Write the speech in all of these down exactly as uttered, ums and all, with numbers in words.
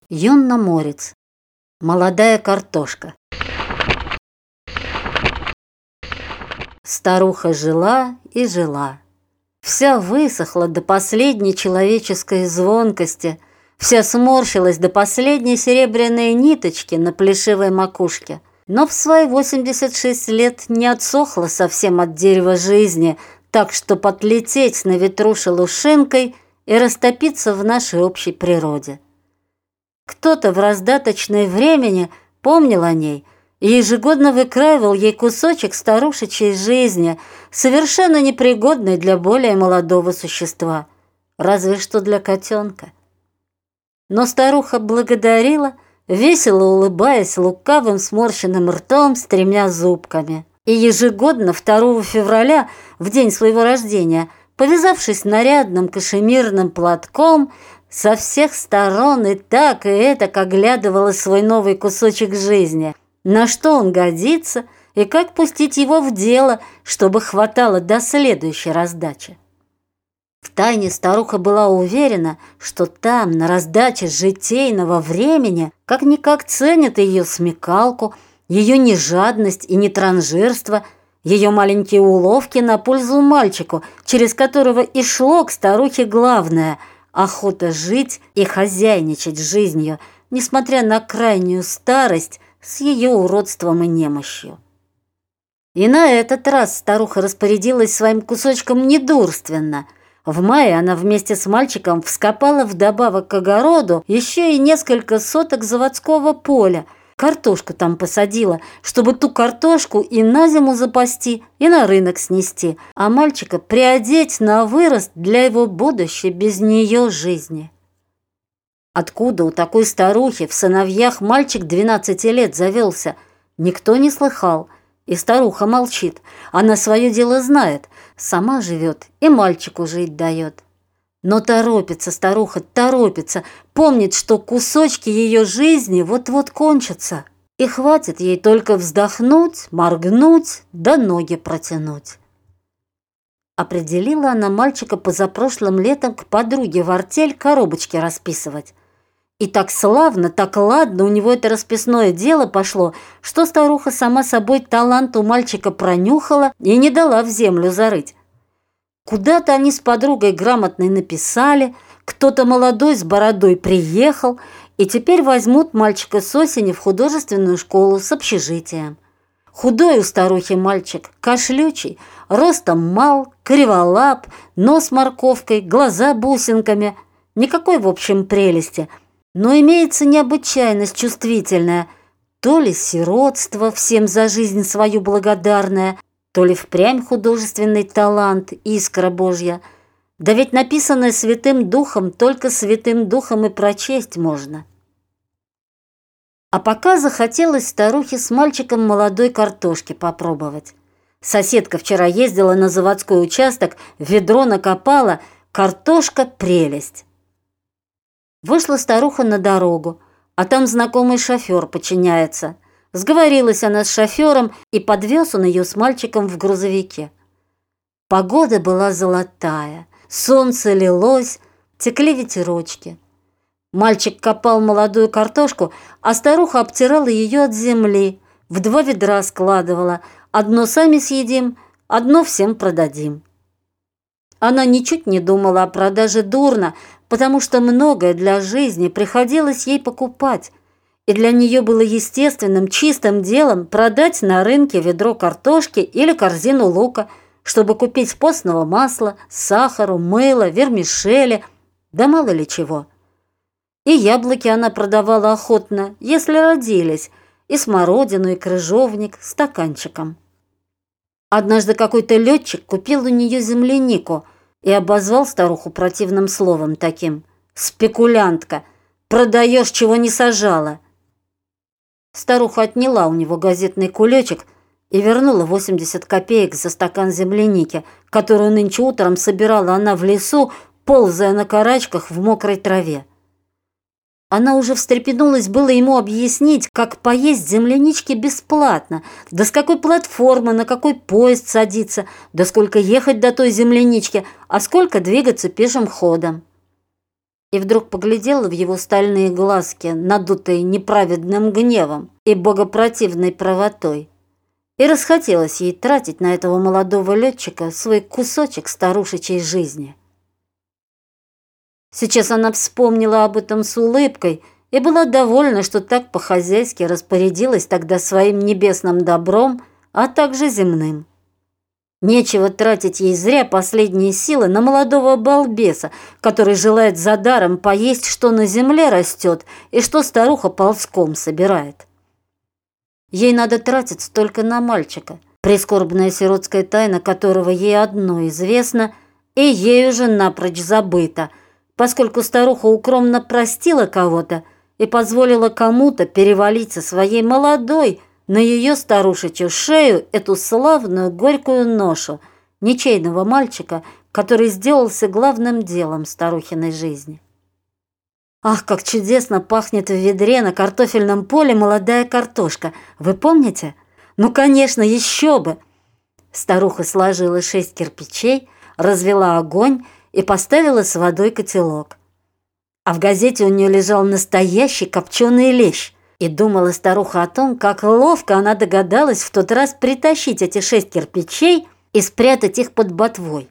Юнноморец. Молодая картошка. Старуха жила и жила. Вся высохла до последней человеческой звонкости, вся сморщилась до последней серебряной ниточки на плешивой макушке. Но в свои восемьдесят шесть лет не отсохла совсем от дерева жизни, так что подлететь на ветру шелушинкой и растопиться в нашей общей природе. Кто-то в раздаточное времени помнил о ней и ежегодно выкраивал ей кусочек старушечьей жизни, совершенно непригодной для более молодого существа, разве что для котенка. Но старуха благодарила, весело улыбаясь лукавым сморщенным ртом с тремя зубками. И ежегодно второго февраля, в день своего рождения, повязавшись нарядным кашемирным платком, со всех сторон и так и этак оглядывала свой новый кусочек жизни, на что он годится и как пустить его в дело, чтобы хватало до следующей раздачи. Втайне старуха была уверена, что там, на раздаче житейного времени, как-никак ценят ее смекалку, ее нежадность и не транжирство, ее маленькие уловки на пользу мальчику, через которого и шло к старухе главное – охота жить и хозяйничать жизнью, несмотря на крайнюю старость с ее уродством и немощью. И на этот раз старуха распорядилась своим кусочком недурственно. В мае она вместе с мальчиком вскопала вдобавок к огороду еще и несколько соток заводского поля, картошку там посадила, чтобы ту картошку и на зиму запасти, и на рынок снести, а мальчика приодеть на вырост для его будущей без нее жизни. Откуда у такой старухи в сыновьях мальчик двенадцати лет завелся, никто не слыхал, и старуха молчит. Она свое дело знает, сама живет и мальчику жить дает. Но торопится старуха, торопится, помнит, что кусочки ее жизни вот-вот кончатся, и хватит ей только вздохнуть, моргнуть, да ноги протянуть. Определила она мальчика позапрошлым летом к подруге в артель коробочки расписывать. И так славно, так ладно у него это расписное дело пошло, что старуха сама собой талант у мальчика пронюхала и не дала в землю зарыть. Куда-то они с подругой грамотной написали, кто-то молодой с бородой приехал, и теперь возьмут мальчика с осени в художественную школу с общежитием. Худой у старухи мальчик, кашлючий, ростом мал, криволап, нос морковкой, глаза бусинками. Никакой, в общем, прелести, но имеется необычайность чувствительная, то ли сиротство, всем за жизнь свою благодарное, то ли впрямь художественный талант, искра Божья. Да ведь написанное Святым Духом только Святым Духом и прочесть можно. А пока захотелось старухе с мальчиком молодой картошки попробовать. Соседка вчера ездила на заводской участок, ведро накопала, картошка – прелесть. Вышла старуха на дорогу, а там знакомый шофер подчиняется. Сговорилась она с шофером, и подвез он ее с мальчиком в грузовике. Погода была золотая, солнце лилось, текли ветерочки. Мальчик копал молодую картошку, а старуха обтирала ее от земли, в два ведра складывала. Одно сами съедим, одно всем продадим. Она ничуть не думала о продаже дурно, потому что многое для жизни приходилось ей покупать. И для нее было естественным, чистым делом продать на рынке ведро картошки или корзину лука, чтобы купить постного масла, сахару, мыла, вермишели, да мало ли чего. И яблоки она продавала охотно, если родились, и смородину, и крыжовник стаканчиком. Однажды какой-то летчик купил у нее землянику и обозвал старуху противным словом таким: «Спекулянтка, продаешь, чего не сажала». Старуха отняла у него газетный кулечек и вернула восемьдесят копеек за стакан земляники, которую нынче утром собирала она в лесу, ползая на карачках в мокрой траве. Она уже встрепенулась было ему объяснить, как поесть землянички бесплатно, да с какой платформы, на какой поезд садиться, да сколько ехать до той землянички, а сколько двигаться пешим ходом. и вдруг поглядела в его стальные глазки, надутые неправедным гневом и богопротивной правотой. И расхотелось ей тратить на этого молодого летчика свой кусочек старушечьей жизни. Сейчас она вспомнила об этом с улыбкой и была довольна, что так по-хозяйски распорядилась тогда своим небесным добром, а также земным. Нечего тратить ей зря последние силы на молодого балбеса, который желает за даром поесть, что на земле растет и что старуха ползком собирает. Ей надо тратиться только на мальчика, прискорбная сиротская тайна которого ей одно известно и ей уже напрочь забыта, поскольку старуха укромно простила кого-то и позволила кому-то перевалить со своей молодой на ее старушечью шею эту славную горькую ношу ничейного мальчика, который сделался главным делом старухиной жизни. Ах, как чудесно пахнет в ведре на картофельном поле молодая картошка. Вы помните? Ну, конечно, еще бы. Старуха сложила шесть кирпичей, развела огонь и поставила с водой котелок. А в газете у нее лежал настоящий копченый лещ. И думала старуха о том, как ловко она догадалась в тот раз притащить эти шесть кирпичей и спрятать их под ботвой.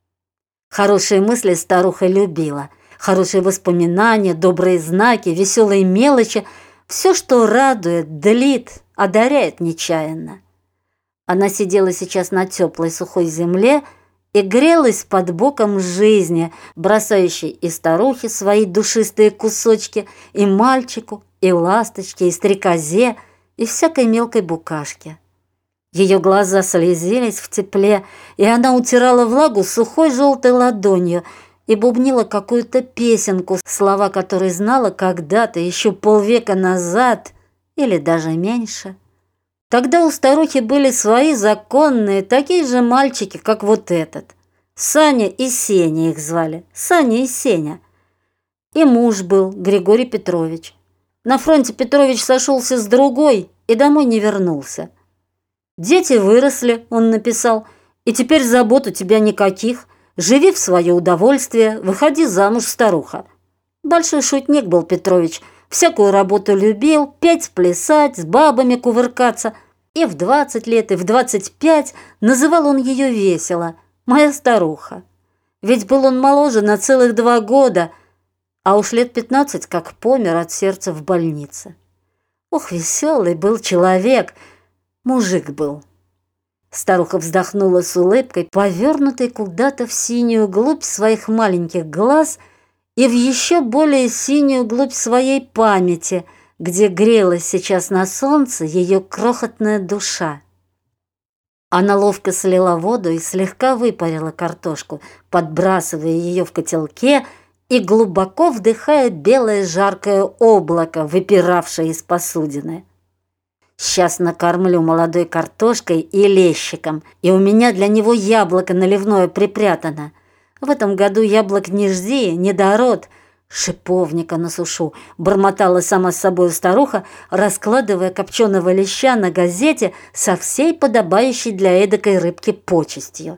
Хорошие мысли старуха любила. Хорошие воспоминания, добрые знаки, веселые мелочи. Все, что радует, длит, одаряет нечаянно. Она сидела сейчас на теплой сухой земле и грелась под боком жизни, бросающей и старухе свои душистые кусочки, и мальчику, и ласточке, и стрекозе, и всякой мелкой букашке. Ее глаза слезились в тепле, и она утирала влагу сухой желтой ладонью и бубнила какую-то песенку, слова которой знала когда-то, еще полвека назад, или даже меньше. Тогда у старухи были свои законные, такие же мальчики, как вот этот. Саня и Сеня их звали, Саня и Сеня. И муж был, Григорий Петрович. На фронте Петрович сошелся с другой и домой не вернулся. «Дети выросли», — он написал, — «и теперь забот у тебя никаких. Живи в свое удовольствие, выходи замуж, старуха». Большой шутник был Петрович, всякую работу любил, петь, плясать, с бабами кувыркаться. И в двадцать лет, и в двадцать пять называл он ее весело «моя старуха». Ведь был он моложе на целых два года, а уж лет пятнадцать как помер от сердца в больнице. Ох, веселый был человек, мужик был. Старуха вздохнула с улыбкой, повернутой куда-то в синюю глубь своих маленьких глаз и в еще более синюю глубь своей памяти, где грелась сейчас на солнце ее крохотная душа. Она ловко слила воду и слегка выпарила картошку, подбрасывая ее в котелке и глубоко вдыхая белое жаркое облако, выпиравшее из посудины. «Сейчас накормлю молодой картошкой и лещиком, и у меня для него яблоко наливное припрятано. В этом году яблок не жди, недород, шиповника насушу», бормотала сама с собой старуха, раскладывая копченого леща на газете со всей подобающей для эдакой рыбки почестью.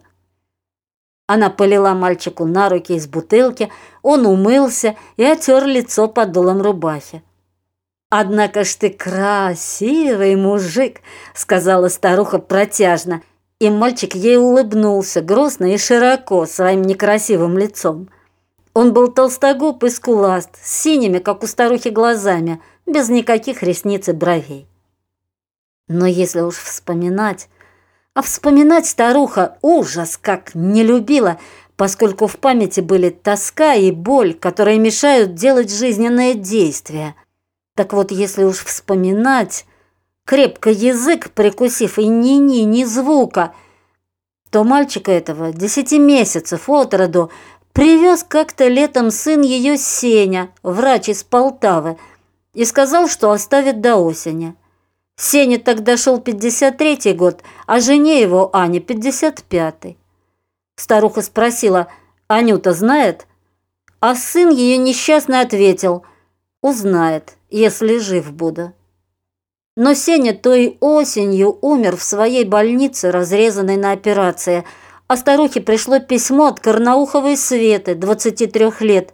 Она полила мальчику на руки из бутылки, он умылся и отер лицо подолом рубахи. «Однако ж ты красивый мужик», — сказала старуха протяжно, и мальчик ей улыбнулся грустно и широко своим некрасивым лицом. Он был толстогуб и скуласт, с синими, как у старухи, глазами, без никаких ресниц и бровей. Но если уж вспоминать... А вспоминать старуха ужас как не любила, поскольку в памяти были тоска и боль, которые мешают делать жизненные действия. Так вот, если уж вспоминать, крепко язык прикусив и ни-ни, ни звука, то мальчика этого, десяти месяцев от роду, привез как-то летом сын ее Сеня, врач из Полтавы, и сказал, что оставит до осени. Сене тогда шел пятьдесят третий год, а жене его, Ане, пятьдесят пятый. Старуха спросила, Анюта знает? А сын ее несчастный ответил, узнает, если жив буду. Но Сеня той осенью умер в своей больнице, разрезанной на операции, а старухе пришло письмо от Карнауховой Светы, двадцати трёх лет,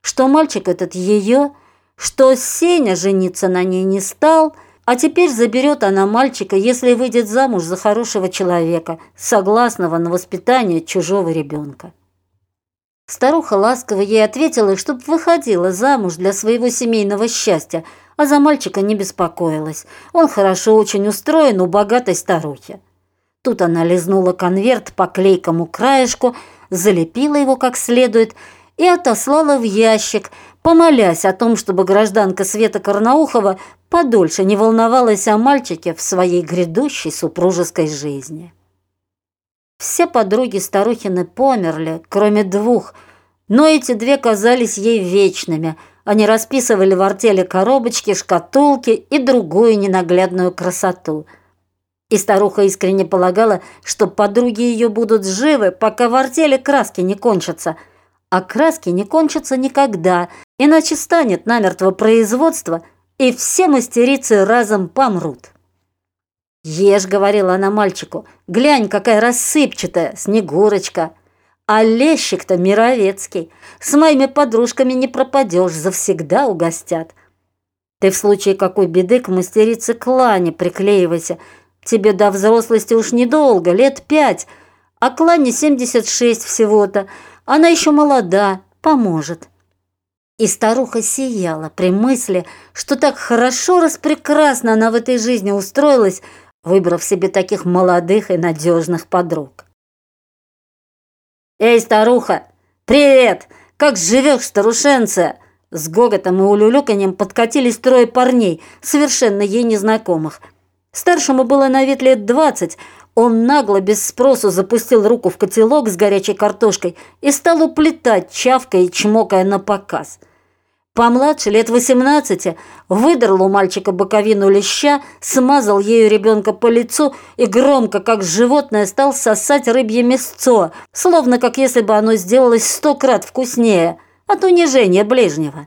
что мальчик этот ее, что Сеня жениться на ней не стал, а теперь заберет она мальчика, если выйдет замуж за хорошего человека, согласного на воспитание чужого ребенка. Старуха ласково ей ответила, чтоб выходила замуж для своего семейного счастья, а за мальчика не беспокоилась. Он хорошо очень устроен у богатой старухи. Тут она лизнула конверт по клейкому краешку, залепила его как следует и отослала в ящик, помолясь о том, чтобы гражданка Света Карнаухова подольше не волновалась о мальчике в своей грядущей супружеской жизни. Все подруги старухины померли, кроме двух, но эти две казались ей вечными. Они расписывали в артели коробочки, шкатулки и другую ненаглядную красоту. И старуха искренне полагала, что подруги ее будут живы, пока в артели краски не кончатся. А краски не кончатся никогда, иначе станет намертво производство, и все мастерицы разом помрут. «Ешь», — говорила она мальчику, — «глянь, какая рассыпчатая, Снегурочка. А лещик-то мировецкий, с моими подружками не пропадешь, завсегда угостят. Ты в случае какой беды к мастерице Клане приклеивайся. Тебе до взрослости уж недолго, лет пять, а Клане семьдесят шесть всего-то. Она еще молода, поможет». И старуха сияла при мысли, что так хорошо, распрекрасно она в этой жизни устроилась, выбрав себе таких молодых и надежных подруг. «Эй, старуха! Привет! Как живешь, старушенция?» С гоготом и улюлюканьем подкатились трое парней, совершенно ей незнакомых. Старшему было на вид лет двадцать. Он нагло, без спросу, запустил руку в котелок с горячей картошкой и стал уплетать, чавкая и чмокая напоказ. Помладше, лет восемнадцати, выдрал у мальчика боковину леща, смазал ею ребенка по лицу и громко, как животное, стал сосать рыбье мясцо, словно как если бы оно сделалось сто крат вкуснее от унижения ближнего.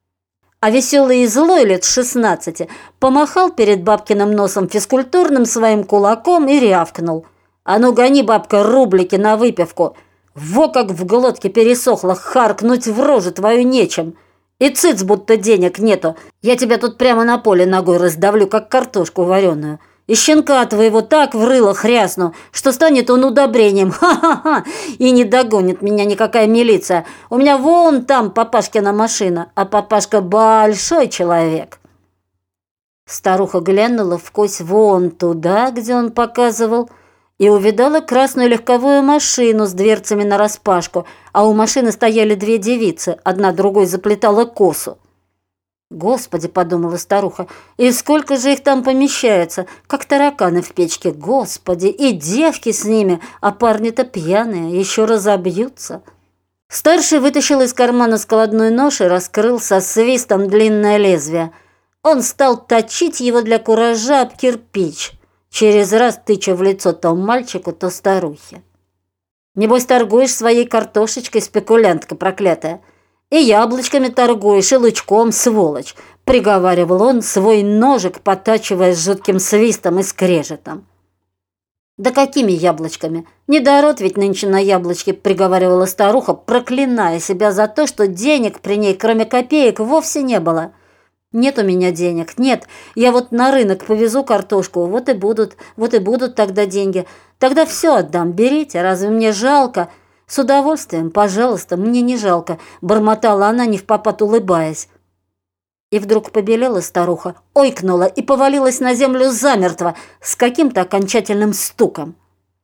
А веселый и злой лет шестнадцати помахал перед бабкиным носом физкультурным своим кулаком и рявкнул: «А ну гони, бабка, рублики на выпивку! Во как в глотке пересохло, харкнуть в рожу твою нечем! И цыц, будто денег нету. Я тебя тут прямо на поле ногой раздавлю, как картошку вареную. И щенка твоего так в рыло хрясну, что станет он удобрением. Ха-ха-ха! И не догонит меня никакая милиция. У меня вон там папашкина машина, а папашка большой человек». Старуха глянула вкось вон туда, где он показывал, и увидала красную легковую машину с дверцами нараспашку, а у машины стояли две девицы, одна другой заплетала косу. «Господи», — подумала старуха, — «и сколько же их там помещается, как тараканы в печке, господи, и девки с ними, а парни-то пьяные, еще разобьются». Старший вытащил из кармана складной нож и раскрыл со свистом длинное лезвие. Он стал точить его для куража об кирпич, через раз тыча в лицо то мальчику, то старухе. «Небось, торгуешь своей картошечкой, спекулянтка проклятая, и яблочками торгуешь, и лучком, сволочь», — приговаривал он, свой ножик потачивая с жутким свистом и скрежетом. «Да какими яблочками? Недород ведь нынче на яблочки», — приговаривала старуха, проклиная себя за то, что денег при ней, кроме копеек, вовсе не было. «Нет у меня денег, нет. Я вот на рынок повезу картошку, вот и будут, вот и будут тогда деньги. Тогда все отдам, берите, разве мне жалко?» «С удовольствием, пожалуйста, мне не жалко», — бормотала она, невпопад улыбаясь. И вдруг побелела старуха, ойкнула и повалилась на землю замертво с каким-то окончательным стуком.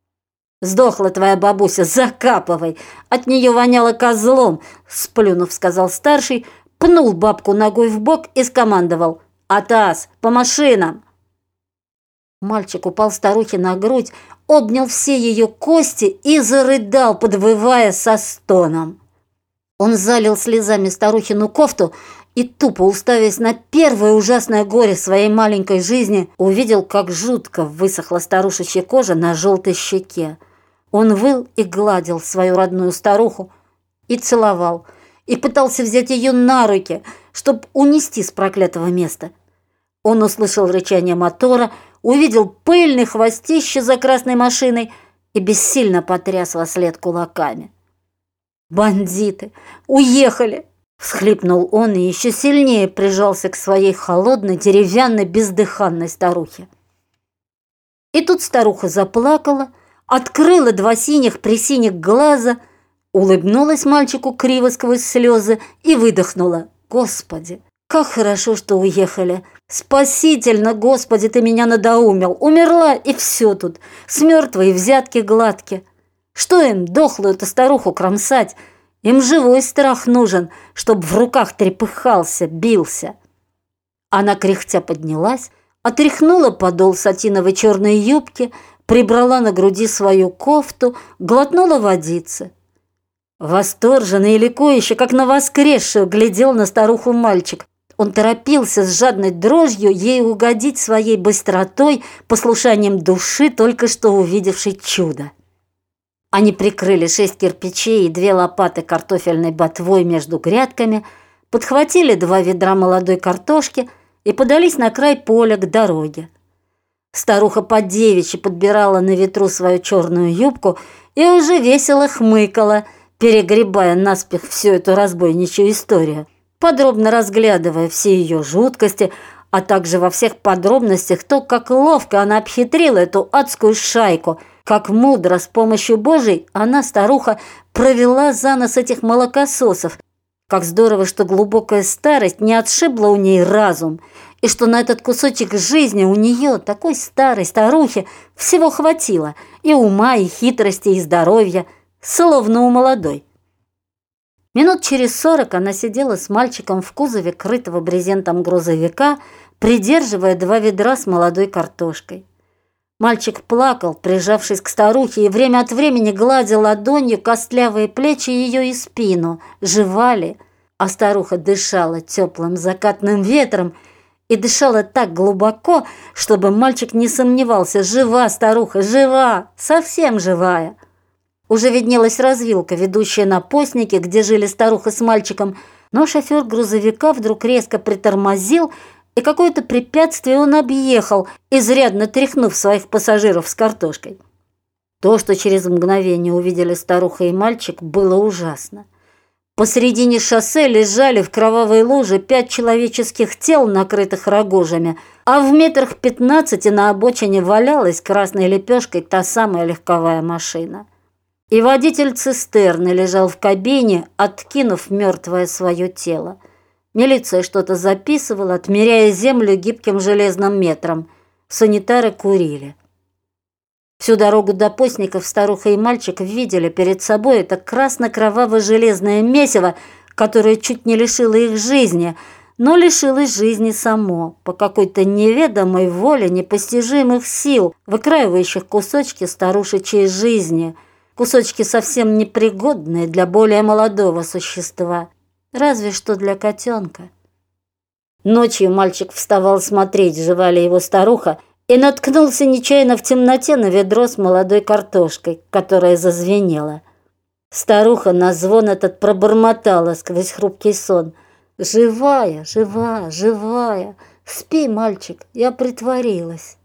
«Сдохла твоя бабуся, закапывай! От нее воняло козлом!» — сплюнув, сказал старший, пнул бабку ногой в бок и скомандовал: «Атас, по машинам!» Мальчик упал старухе на грудь, обнял все ее кости и зарыдал, подвывая со стоном. Он залил слезами старухину кофту и, тупо уставясь на первое ужасное горе своей маленькой жизни, увидел, как жутко высохла старушечья кожа на желтой щеке. Он выл и гладил свою родную старуху, и целовал, и пытался взять ее на руки, чтобы унести с проклятого места. Он услышал рычание мотора, увидел пыльный хвостище за красной машиной и бессильно потряс во след кулаками. «Бандиты! Уехали! Всхлипнул он и еще сильнее прижался к своей холодной, деревянной, бездыханной старухе. И тут старуха заплакала, открыла два синих-пресиних глаза, улыбнулась мальчику криво сквозь слезы и выдохнула: «Господи, как хорошо, что уехали! Спасительно, Господи, ты меня надоумил! Умерла, и все тут, с мертвой взятки гладки! Что им, дохлую-то старуху, кромсать? Им живой страх нужен, чтоб в руках трепыхался, бился!» Она кряхтя поднялась, отряхнула подол сатиновой черной юбки, прибрала на груди свою кофту, глотнула водицы. Восторженный и ликующий, как на воскресшую, глядел на старуху мальчик. Он торопился с жадной дрожью ей угодить своей быстротой, послушанием души, только что увидевшей чудо. Они прикрыли шесть кирпичей и две лопаты картофельной ботвой между грядками, подхватили два ведра молодой картошки и подались на край поля к дороге. Старуха по-девичьи подбирала на ветру свою черную юбку и уже весело хмыкала, перегребая наспех всю эту разбойничью историю, подробно разглядывая все ее жуткости, а также во всех подробностях то, как ловко она обхитрила эту адскую шайку, как мудро с помощью Божией она, старуха, провела за нос этих молокососов, как здорово, что глубокая старость не отшибла у ней разум, и что на этот кусочек жизни у нее, такой старой старухи, всего хватило и ума, и хитрости, и здоровья, словно у молодой. Минут через сорок она сидела с мальчиком в кузове крытого брезентом грузовика, придерживая два ведра с молодой картошкой. Мальчик плакал, прижавшись к старухе, и время от времени гладил ладонью костлявые плечи ее и спину, жевали, а старуха дышала теплым закатным ветром и дышала так глубоко, чтобы мальчик не сомневался: жива старуха, жива, совсем живая. Уже виднелась развилка, ведущая на постники, где жили старуха с мальчиком, но шофер грузовика вдруг резко притормозил, и какое-то препятствие он объехал, изрядно тряхнув своих пассажиров с картошкой. То, что через мгновение увидели старуха и мальчик, было ужасно. Посредине шоссе лежали в кровавой луже пять человеческих тел, накрытых рогожами, а в метрах пятнадцати на обочине валялась красной лепешкой та самая легковая машина. И водитель цистерны лежал в кабине, откинув мертвое свое тело. Милиция что-то записывала, отмеряя землю гибким железным метром. Санитары курили. Всю дорогу до постников старуха и мальчик видели перед собой это красно-кроваво-железное месиво, которое чуть не лишило их жизни, но лишилось жизни само, по какой-то неведомой воле непостижимых сил, выкраивающих кусочки старушечьей жизни, кусочки совсем непригодные для более молодого существа, разве что для котенка. Ночью мальчик вставал смотреть, жива ли его старуха, и наткнулся нечаянно в темноте на ведро с молодой картошкой, которая зазвенела. Старуха на звон этот пробормотала сквозь хрупкий сон: «Живая, жива, живая! Спи, мальчик, я притворилась».